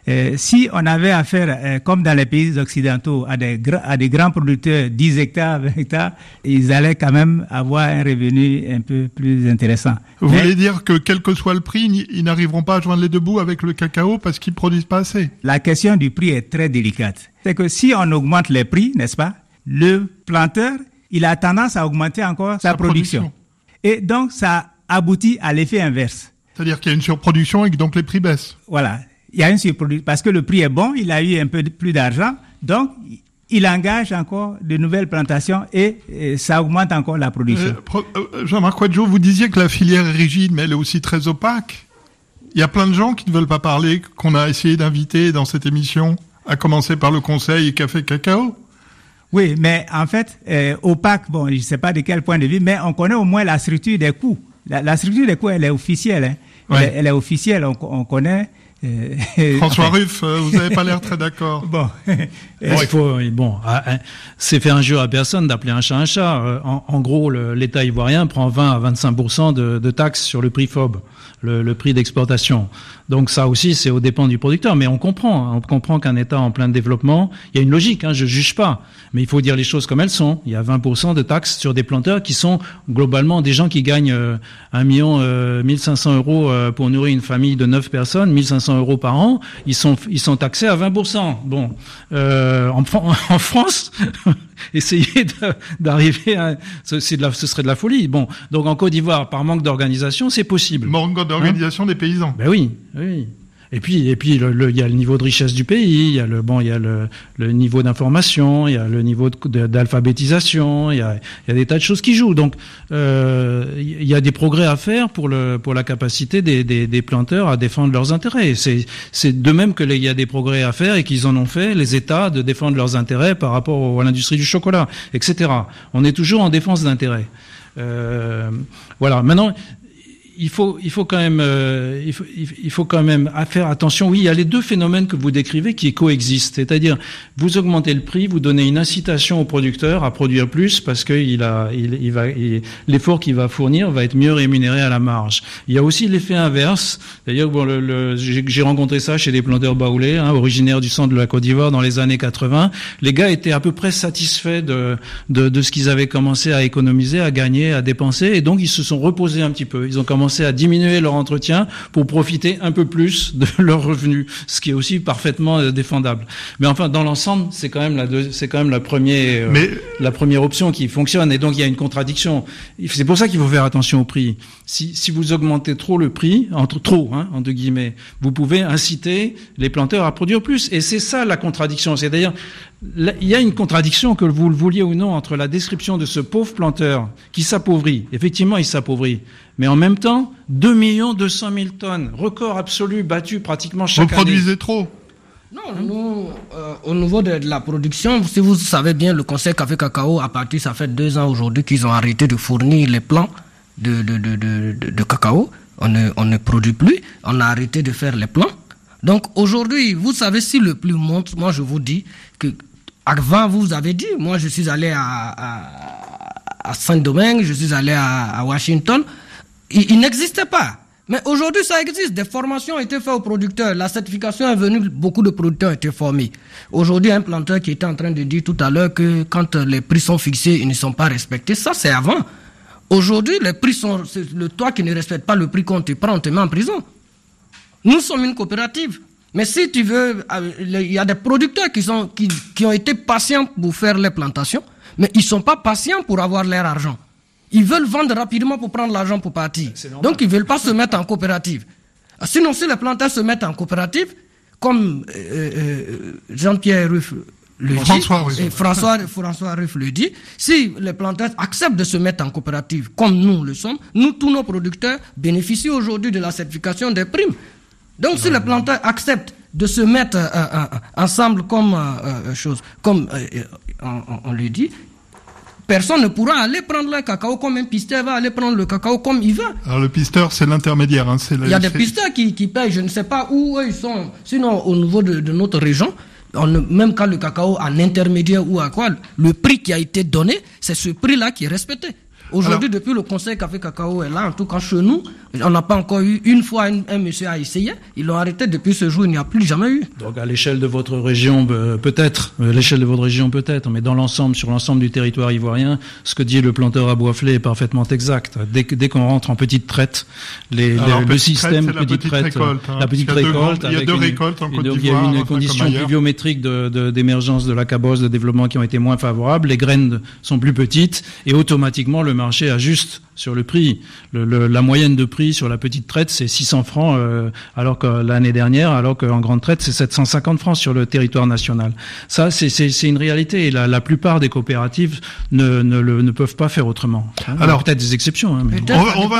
Si on avait affaire, comme dans les pays occidentaux, à des grands producteurs, 10 hectares, 20 hectares, ils allaient quand même avoir un revenu un peu plus intéressant. Vous voulez dire que quel que soit le prix, ils n'arriveront pas à joindre les deux bouts avec le cacao parce qu'ils produisent pas assez? La question du prix est très délicate. C'est que si on augmente les prix, n'est-ce pas, le planteur, il a tendance à augmenter encore sa production. Et donc, ça aboutit à l'effet inverse. C'est-à-dire qu'il y a une surproduction et que donc les prix baissent. Voilà. Il y a une surproduction parce que le prix est bon, il a eu un peu plus d'argent, donc il engage encore de nouvelles plantations et ça augmente encore la production. Jean-Marc Kwadjo, vous disiez que la filière est rigide, mais elle est aussi très opaque. Il y a plein de gens qui ne veulent pas parler, qu'on a essayé d'inviter dans cette émission, à commencer par le Conseil Café Cacao. Oui, mais en fait, OPAC, bon, je ne sais pas de quel point de vue, mais on connaît au moins la structure des coûts. La structure des coûts, elle est officielle. Hein. Ouais. Elle est officielle, on connaît. François Ruff, vous n'avez pas l'air très d'accord. Bon, c'est faire injure à personne d'appeler un chat un chat. En gros, l'État ivoirien prend 20 à 25% de taxes sur le prix FOB, le prix d'exportation. Donc ça aussi, c'est aux dépens du producteur. Mais on comprend qu'un État en plein développement, il y a une logique, je juge pas, mais il faut dire les choses comme elles sont. Il y a 20% de taxes sur des planteurs qui sont globalement des gens qui gagnent 1,5 € pour nourrir une famille de 9 personnes, 1 500 € par an. Ils sont taxés à 20%. Bon, en France, essayer d'arriver à, ce serait de la folie. Bon, donc en Côte d'Ivoire, par manque d'organisation, c'est possible. Manque d'organisation des paysans. Ben oui. Et puis, il y a le niveau de richesse du pays, il y a le niveau d'information, il y a le niveau d'alphabétisation, il y a des tas de choses qui jouent. Donc, il y a des progrès à faire pour la capacité des planteurs à défendre leurs intérêts. C'est de même que il y a des progrès à faire et qu'ils en ont fait, les États, de défendre leurs intérêts par rapport à l'industrie du chocolat, etc. On est toujours en défense d'intérêts. Voilà. Maintenant, il faut quand même faire attention. Oui, il y a les deux phénomènes que vous décrivez qui coexistent. C'est-à-dire, vous augmentez le prix, vous donnez une incitation au producteur à produire plus parce que l'effort qu'il va fournir va être mieux rémunéré à la marge. Il y a aussi l'effet inverse. D'ailleurs, j'ai rencontré ça chez des planteurs baoulés, originaires du centre de la Côte d'Ivoire dans les années 80. Les gars étaient à peu près satisfaits de ce qu'ils avaient commencé à économiser, à gagner, à dépenser, et donc ils se sont reposés un petit peu. Ils ont commencé à diminuer leur entretien pour profiter un peu plus de leurs revenus, ce qui est aussi parfaitement défendable. Mais enfin, dans l'ensemble, c'est quand même la première option qui fonctionne, et donc il y a une contradiction. C'est pour ça qu'il faut faire attention au prix. Si vous augmentez trop le prix, entre guillemets, vous pouvez inciter les planteurs à produire plus, et c'est ça la contradiction. C'est d'ailleurs, il y a une contradiction, que vous le vouliez ou non, entre la description de ce pauvre planteur qui s'appauvrit. Effectivement, il s'appauvrit. Mais en même temps, 2 200 000 tonnes, record absolu battu pratiquement chaque année. Vous produisez trop? Non, nous, au niveau de la production, si vous savez bien, le Conseil Café Cacao, ça fait 2 ans aujourd'hui qu'ils ont arrêté de fournir les plants de cacao. On ne produit plus, on a arrêté de faire les plants. Donc aujourd'hui, vous savez, si le prix monte, moi je vous dis que avant, vous avez dit, moi je suis allé à Saint-Domingue, je suis allé à Washington, il n'existait pas. Mais aujourd'hui, ça existe. Des formations ont été faites aux producteurs. La certification est venue, beaucoup de producteurs ont été formés. Aujourd'hui, un planteur qui était en train de dire tout à l'heure que quand les prix sont fixés, ils ne sont pas respectés, ça c'est avant. Aujourd'hui, les prix sont... Toi qui ne respectes pas le prix qu'on te prend, on te met en prison. Nous sommes une coopérative. Mais si tu veux, il y a des producteurs qui ont été patients pour faire les plantations, mais ils ne sont pas patients pour avoir leur argent. Ils veulent vendre rapidement pour prendre l'argent pour partir. Donc, ils ne veulent pas se mettre en coopérative. Sinon, si les planteurs se mettent en coopérative, comme Jean-Pierre Ruff le dit, et François Ruff le dit, si les planteurs acceptent de se mettre en coopérative, comme nous le sommes, nous, tous nos producteurs, bénéficient aujourd'hui de la certification des primes. Donc, si les planteurs acceptent de se mettre ensemble comme on le dit, personne ne pourra aller prendre le cacao comme un pisteur va aller prendre le cacao comme il veut. Alors le pisteur, c'est l'intermédiaire. Il y a des pisteurs qui payent, je ne sais pas où ils sont. Sinon, au niveau de notre région, même quand le cacao en intermédiaire ou à quoi, le prix qui a été donné, c'est ce prix-là qui est respecté. Aujourd'hui, depuis le Conseil Café Cacao est là, en tout cas chez nous, on n'a pas encore eu une fois un monsieur a essayé. Ils l'ont arrêté depuis ce jour, il n'y a plus jamais eu. Donc à l'échelle de votre région, peut-être, mais dans l'ensemble, sur l'ensemble du territoire ivoirien, ce que dit le planteur à Boisflé est parfaitement exact. Dès qu'on rentre en petite traite, le système petite traite, la petite récolte, il y a deux récoltes en Côte d'Ivoire. Il y a une condition pluviométrique d'émergence de la cabosse, de développement qui ont été moins favorables. Les graines sont plus petites et automatiquement le marché ajuste sur le prix. La moyenne de prix prix sur la petite traite, c'est 600 francs, alors que l'année dernière, alors qu'en grande traite, c'est 750 francs sur le territoire national. Ça, c'est une réalité. Et la plupart des coopératives ne peuvent pas faire autrement. Alors, peut-être des exceptions. Hein, mais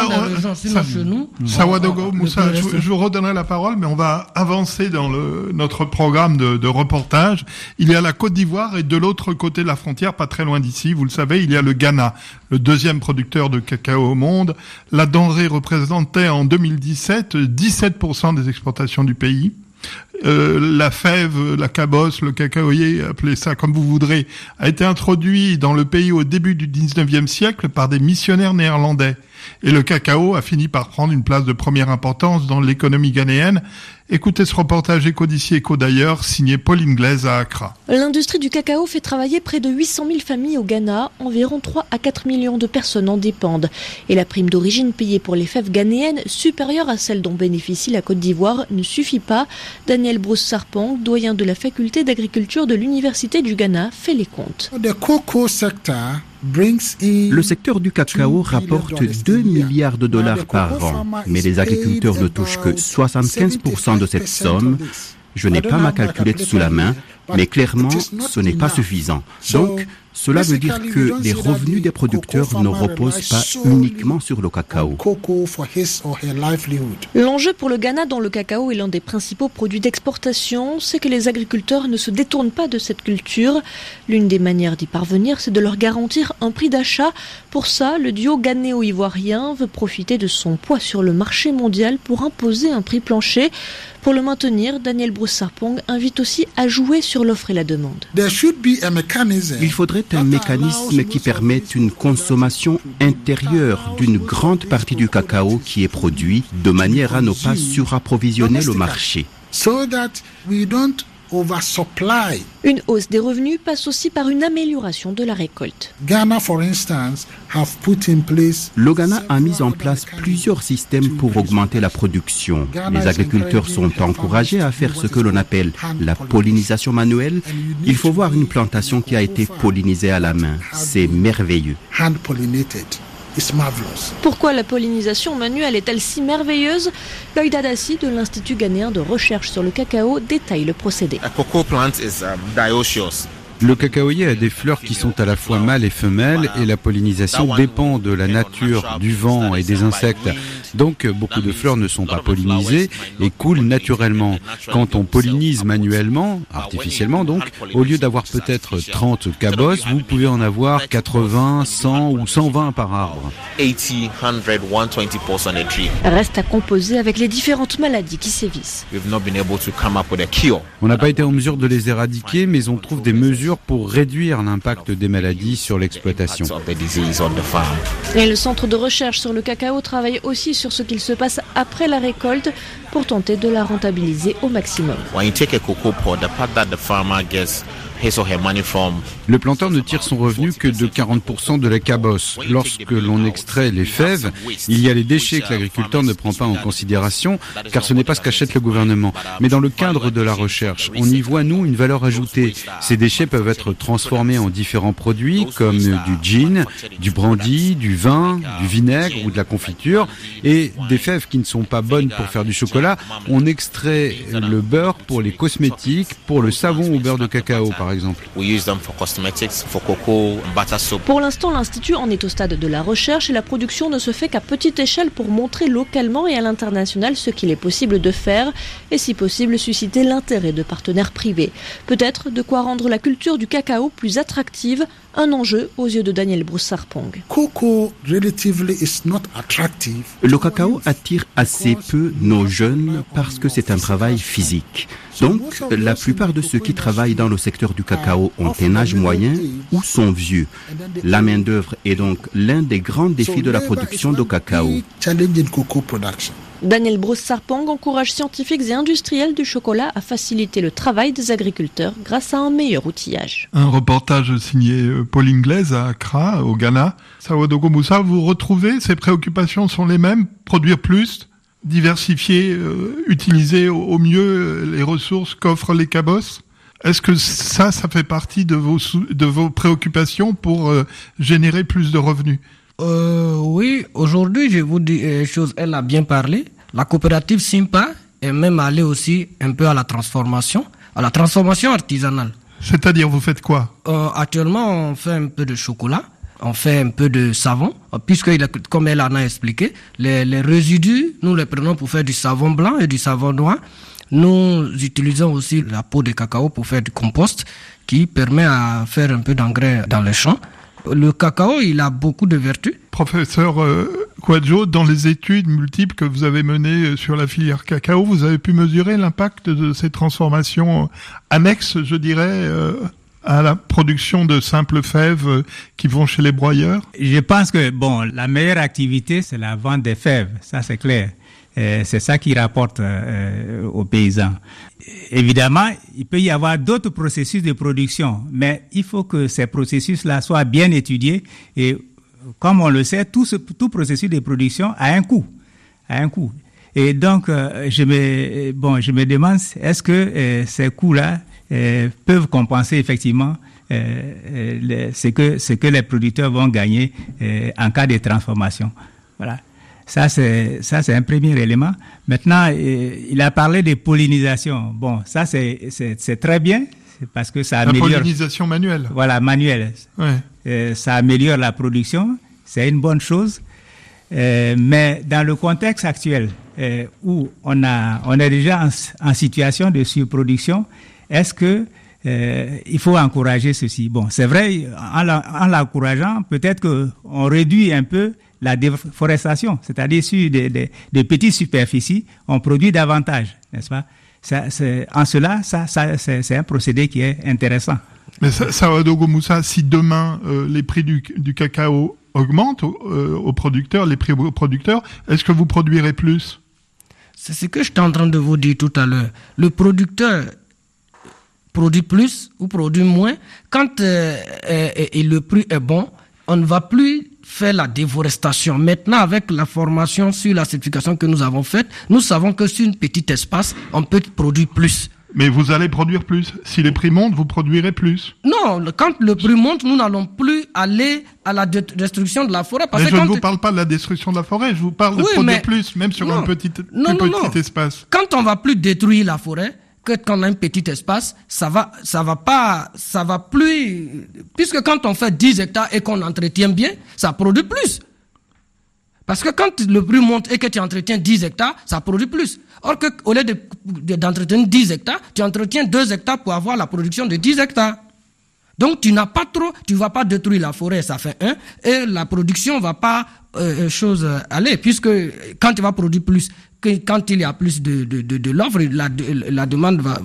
Sawadogo Moussa, je vous redonnerai la parole, mais on va avancer dans notre programme de reportage. Il y a la Côte d'Ivoire et de l'autre côté de la frontière, pas très loin d'ici, vous le savez, il y a le Ghana, le deuxième producteur de cacao au monde. La denrée représentait en 2017 17% des exportations du pays. La fève, la cabosse, le cacaoyer, appelez ça comme vous voudrez, a été introduit dans le pays au début du 19e siècle par des missionnaires néerlandais. Et le cacao a fini par prendre une place de première importance dans l'économie ghanéenne. Écoutez ce reportage Éco d'ici, Éco d'ailleurs, signé Pauline Glaise à Accra. L'industrie du cacao fait travailler près de 800 000 familles au Ghana. Environ 3 à 4 millions de personnes en dépendent. Et la prime d'origine payée pour les fèves ghanéennes, supérieure à celle dont bénéficie la Côte d'Ivoire, ne suffit pas. Daniel Brousse-Sarpong, doyen de la faculté d'agriculture de l'Université du Ghana, fait les comptes. Le secteur du cacao rapporte 2 milliards de dollars par an, mais les agriculteurs ne touchent que 75% de cette somme. Je n'ai pas ma calculette sous la main, mais clairement, ce n'est pas suffisant. Donc, cela veut dire que les revenus des producteurs ne reposent pas uniquement sur le cacao. L'enjeu pour le Ghana, dont le cacao est l'un des principaux produits d'exportation, c'est que les agriculteurs ne se détournent pas de cette culture. L'une des manières d'y parvenir, c'est de leur garantir un prix d'achat. Pour ça, le duo ghanéo-ivoirien veut profiter de son poids sur le marché mondial pour imposer un prix plancher. Pour le maintenir, Daniel Brousse-Sarpong invite aussi à jouer sur l'offre et la demande. Il faudrait un mécanisme qui permette une consommation intérieure d'une grande partie du cacao qui est produit, de manière à ne pas surapprovisionner le marché. Une hausse des revenus passe aussi par une amélioration de la récolte. Le Ghana a mis en place plusieurs systèmes pour augmenter la production. Les agriculteurs sont encouragés à faire ce que l'on appelle la pollinisation manuelle. Il faut voir une plantation qui a été pollinisée à la main. C'est merveilleux. Pourquoi la pollinisation manuelle est-elle si merveilleuse? Lloyd Adassi de l'Institut ghanéen de recherche sur le cacao détaille le procédé. Le cacaoyer a des fleurs qui sont à la fois mâles et femelles et la pollinisation dépend de la nature, du vent et des insectes. Donc beaucoup de fleurs ne sont pas pollinisées et coulent naturellement. Quand on pollinise manuellement, artificiellement donc, au lieu d'avoir peut-être 30 cabosses, vous pouvez en avoir 80, 100 ou 120 par arbre. Reste à composer avec les différentes maladies qui sévissent. On n'a pas été en mesure de les éradiquer, mais on trouve des mesures pour réduire l'impact des maladies sur l'exploitation. Et le centre de recherche sur le cacao travaille aussi sur ce qu'il se passe après la récolte pour tenter de la rentabiliser au maximum. Le planteur ne tire son revenu que de 40% de la cabosse. Lorsque l'on extrait les fèves, il y a les déchets que l'agriculteur ne prend pas en considération, car ce n'est pas ce qu'achète le gouvernement. Mais dans le cadre de la recherche, on y voit, nous, une valeur ajoutée. Ces déchets peuvent être transformés en différents produits, comme du gin, du brandy, du vin, du vinaigre ou de la confiture. Et des fèves qui ne sont pas bonnes pour faire du chocolat, on extrait le beurre pour les cosmétiques, pour le savon au beurre de cacao, par exemple. Pour l'instant, l'Institut en est au stade de la recherche et la production ne se fait qu'à petite échelle pour montrer localement et à l'international ce qu'il est possible de faire et si possible susciter l'intérêt de partenaires privés. Peut-être de quoi rendre la culture du cacao plus attractive, un enjeu aux yeux de Daniel Brousse-Sarpong. Le cacao attire assez peu nos jeunes parce que c'est un travail physique. Donc, la plupart de ceux qui travaillent dans le secteur du cacao ont un âge moyen ou sont vieux. La main-d'œuvre est donc l'un des grands défis de la production de cacao. Daniel Brousse-Sarpong encourage scientifiques et industriels du chocolat à faciliter le travail des agriculteurs grâce à un meilleur outillage. Un reportage signé Pauline Glaise à Accra, au Ghana. Sawadogo Moussa, vous retrouvez, ces préoccupations sont les mêmes, produire plus, diversifier, utiliser au mieux les ressources qu'offrent les cabosses? Est-ce que ça fait partie de vos préoccupations pour générer plus de revenus? Oui, aujourd'hui, je vous dis une chose, elle a bien parlé. La coopérative Simpa est même allée aussi un peu à la transformation artisanale. C'est-à-dire, vous faites quoi? Actuellement, on fait un peu de chocolat, on fait un peu de savon, puisque, comme elle en a expliqué, les résidus, nous les prenons pour faire du savon blanc et du savon noir. Nous utilisons aussi la peau de cacao pour faire du compost, qui permet à faire un peu d'engrais dans les champs. Le cacao, il a beaucoup de vertus. Professeur Kouadjo, dans les études multiples que vous avez menées sur la filière cacao, vous avez pu mesurer l'impact de ces transformations annexes, je dirais, à la production de simples fèves qui vont chez les broyeurs? Je pense que, la meilleure activité, c'est la vente des fèves, ça c'est clair. C'est ça qui rapporte aux paysans. Évidemment, il peut y avoir d'autres processus de production, mais il faut que ces processus-là soient bien étudiés et, comme on le sait, tout processus de production a un coût. Et donc, je me demande, est-ce que ces coûts-là peuvent compenser effectivement ce que les producteurs vont gagner en cas de transformation. Voilà. Ça, c'est un premier élément. Maintenant, il a parlé de pollinisation. Bon, ça, c'est très bien, parce que ça améliore... La pollinisation manuelle. Voilà, manuelle. Ouais. Ça améliore la production, c'est une bonne chose. Mais dans le contexte actuel, où on est déjà en situation de surproduction, est-ce que il faut encourager ceci? Bon, c'est vrai, en l'encourageant, peut-être qu'on réduit un peu la déforestation, c'est-à-dire sur des petites superficies, on produit davantage, n'est-ce pas? En cela, c'est un procédé qui est intéressant. Mais Sawadogo Moussa, si demain les prix du cacao augmentent aux producteurs, les prix aux producteurs, est-ce que vous produirez plus? C'est ce que j'étais en train de vous dire tout à l'heure. Le producteur produit plus ou produit moins. Quand et le prix est bon, on ne va plus faire la déforestation. Maintenant, avec la formation sur la certification que nous avons faite, nous savons que sur un petit espace, on peut produire plus. Mais vous allez produire plus. Si les prix montent, vous produirez plus. Non, quand le prix monte, nous n'allons plus aller à la destruction de la forêt. Parce mais je ne vous parle pas de la destruction de la forêt, je vous parle de produire plus, même sur un petit espace. Quand on va plus détruire la forêt, que quand on a un petit espace, ça va plus, puisque quand on fait 10 hectares et qu'on entretient bien, ça produit plus. Parce que quand le prix monte et que tu entretiens 10 hectares, ça produit plus. Or que, au lieu d'entretenir 10 hectares, tu entretiens 2 hectares pour avoir la production de 10 hectares. Donc, tu vas pas détruire la forêt, ça fait 1, et la production va pas, aller, puisque quand tu vas produire plus, quand il y a plus de l'offre, la demande va,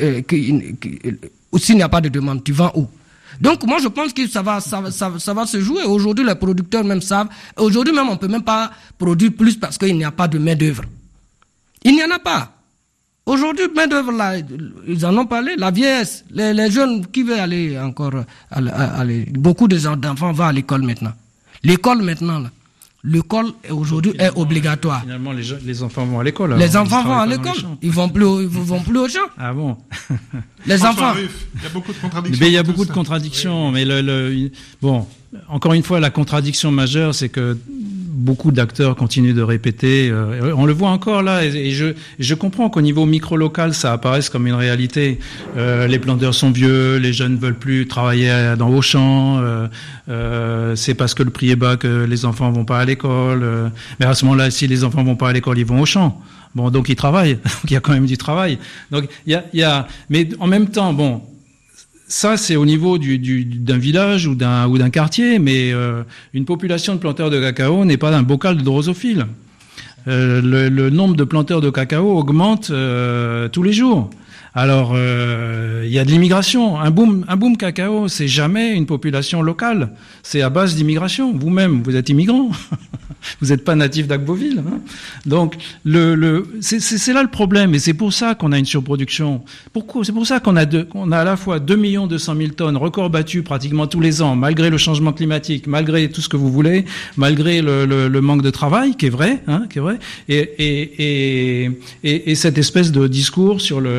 s'il n'y a pas de demande, tu vends où? Donc, moi, je pense que ça va se jouer. Aujourd'hui, les producteurs même savent. Aujourd'hui même, on peut même pas produire plus parce qu'il n'y a pas de main-d'œuvre. Il n'y en a pas. Aujourd'hui, main-d'œuvre, là, ils en ont parlé. La vieillesse, les jeunes qui veulent aller encore, beaucoup d'enfants vont à l'école maintenant. L'école maintenant, là. L'école aujourd'hui est obligatoire. Finalement, les enfants vont à l'école. Les enfants vont à l'école. Ils vont plus au champ. Ah bon? Les enfants. Il y a beaucoup de contradictions. Mais il y a beaucoup de contradictions. Mais bon, encore une fois, la contradiction majeure, c'est que beaucoup d'acteurs continuent de répéter. On le voit encore là, et je comprends qu'au niveau micro-local, ça apparaisse comme une réalité. Les planteurs sont vieux, les jeunes ne veulent plus travailler dans vos champs. C'est parce que le prix est bas que les enfants vont pas à l'école. Mais à ce moment-là, si les enfants vont pas à l'école, ils vont au champ. Bon, donc ils travaillent. Donc il y a quand même du travail. Donc il y a, mais en même temps, bon. Ça, c'est au niveau d'un village ou d'un quartier, mais une population de planteurs de cacao n'est pas un bocal de drosophile. Le nombre de planteurs de cacao augmente tous les jours. Alors, il y a de l'immigration. Un boom cacao, c'est jamais une population locale. C'est à base d'immigration. Vous-même, vous êtes immigrant. Vous n'êtes pas natif d'Agboville. Hein. Donc, c'est là le problème. Et c'est pour ça qu'on a une surproduction. Pourquoi? C'est pour ça qu'on a à la fois 2 200 000 tonnes, record battu pratiquement tous les ans, malgré le changement climatique, malgré tout ce que vous voulez, malgré le manque de travail, qui est vrai, et cette espèce de discours sur le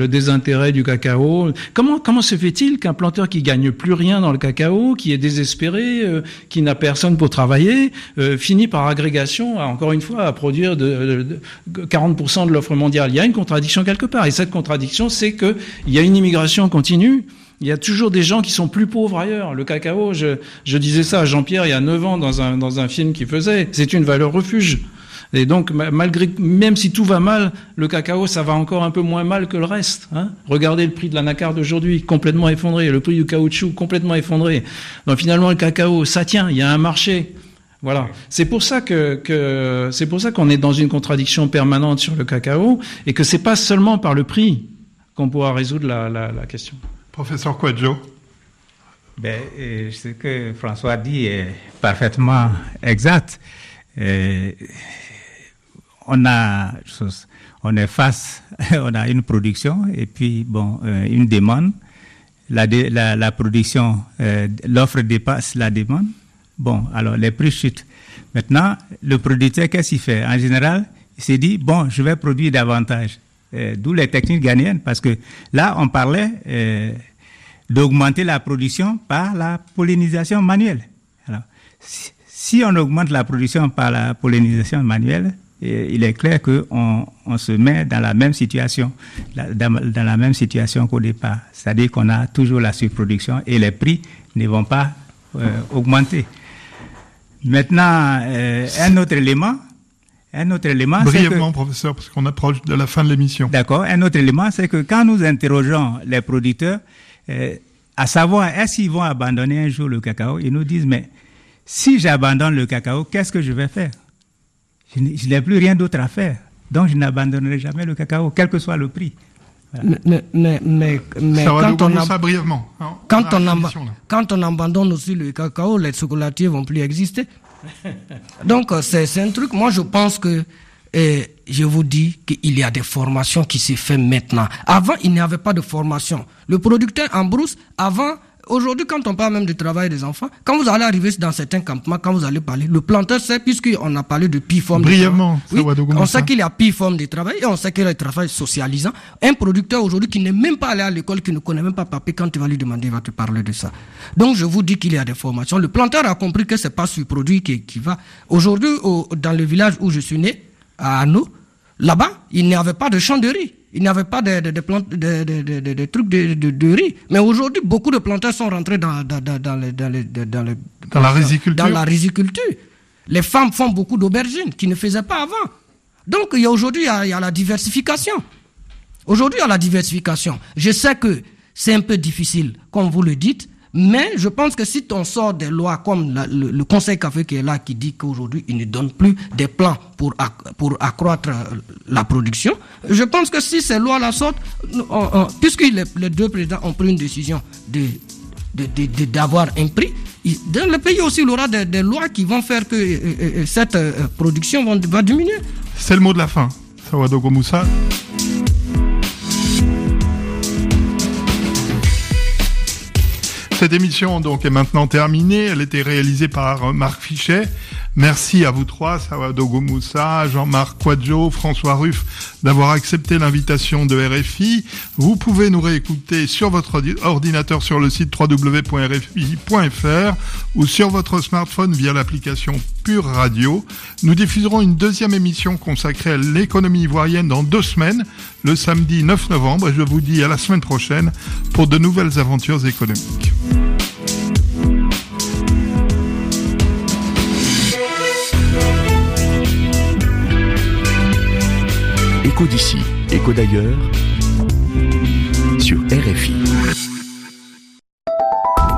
le désintérêt du cacao. Comment se fait-il qu'un planteur qui gagne plus rien dans le cacao, qui est désespéré, qui n'a personne pour travailler, finit par agrégation, encore une fois, à produire 40% de l'offre mondiale? Il y a une contradiction quelque part. Et cette contradiction, c'est qu'il y a une immigration continue. Il y a toujours des gens qui sont plus pauvres ailleurs. Le cacao, je disais ça à Jean-Pierre il y a 9 ans dans un film qu'il faisait, c'est une valeur refuge. Et donc, même si tout va mal, le cacao, ça va encore un peu moins mal que le reste. Hein. Regardez le prix de l'anacarde aujourd'hui, complètement effondré. Le prix du caoutchouc, complètement effondré. Donc finalement, le cacao, ça tient. Il y a un marché. Voilà. C'est pour ça qu'on est dans une contradiction permanente sur le cacao et que c'est pas seulement par le prix qu'on pourra résoudre la question. Professeur Kwadjo. Ce que François dit est parfaitement exact. On est face, on a une production et puis une demande. La production, l'offre dépasse la demande. Alors les prix chutent. Maintenant, le producteur, qu'est-ce qu'il fait? En général, il s'est dit, je vais produire davantage. D'où les techniques ghanéennes, parce que là, on parlait d'augmenter la production par la pollinisation manuelle. Alors, si on augmente la production par la pollinisation manuelle, il est clair qu'on se met dans la même situation, dans la même situation qu'au départ. C'est-à-dire qu'on a toujours la surproduction et les prix ne vont pas augmenter. Maintenant, un autre élément, brièvement, professeur, parce qu'on approche de la fin de l'émission. D'accord. Un autre élément, c'est que quand nous interrogeons les producteurs, à savoir est-ce qu'ils vont abandonner un jour le cacao, ils nous disent, mais si j'abandonne le cacao, qu'est-ce que je vais faire? Je n'ai plus rien d'autre à faire. Donc, je n'abandonnerai jamais le cacao, quel que soit le prix. Voilà. Mais quand on abandonne aussi le cacao, les chocolatiers vont plus exister. Donc, c'est un truc, moi je pense que, je vous dis qu'il y a des formations qui se font maintenant. Avant, il n'y avait pas de formation. Le producteur en brousse, avant, aujourd'hui, quand on parle même du travail des enfants, quand vous allez arriver dans certains campements, quand vous allez parler, le planteur sait, puisqu'on a parlé de P-forme. Brièvement, oui, on sait qu'il y a P-forme de travail et on sait qu'il y a le travail socialisant. Un producteur aujourd'hui qui n'est même pas allé à l'école, qui ne connaît même pas papier, quand tu vas lui demander, il va te parler de ça. Donc je vous dis qu'il y a des formations. Le planteur a compris que c'est pas ce produit qui va. Aujourd'hui, dans le village où je suis né, à Ano, là-bas, il n'y avait pas de champ de riz. Il n'y avait pas de trucs de riz. Mais aujourd'hui, beaucoup de planteurs sont rentrés dans la riziculture. Les femmes font beaucoup d'aubergines qu'ils ne faisaient pas avant. Donc, aujourd'hui, il y a la diversification. Aujourd'hui, il y a la diversification. Je sais que c'est un peu difficile, comme vous le dites, mais je pense que si on sort des lois comme le Conseil café qui est là, qui dit qu'aujourd'hui, il ne donne plus des plans pour accroître la production, je pense que si ces lois-là sortent, puisque les deux présidents ont pris une décision d'avoir un prix, dans le pays aussi, il y aura des lois qui vont faire que cette production va diminuer. C'est le mot de la fin. Sawadogo Moussa. Cette émission donc est maintenant terminée. Elle était réalisée par Marc Fichet. Merci à vous trois, Sawadogo Moussa, Jean-Marc Kwadjo, François Ruff, d'avoir accepté l'invitation de RFI. Vous pouvez nous réécouter sur votre ordinateur sur le site www.rfi.fr ou sur votre smartphone via l'application Pure Radio. Nous diffuserons une deuxième émission consacrée à l'économie ivoirienne dans 2 semaines, le samedi 9 novembre, et je vous dis à la semaine prochaine pour de nouvelles aventures économiques. Écho d'ici, écho d'ailleurs, sur RFI.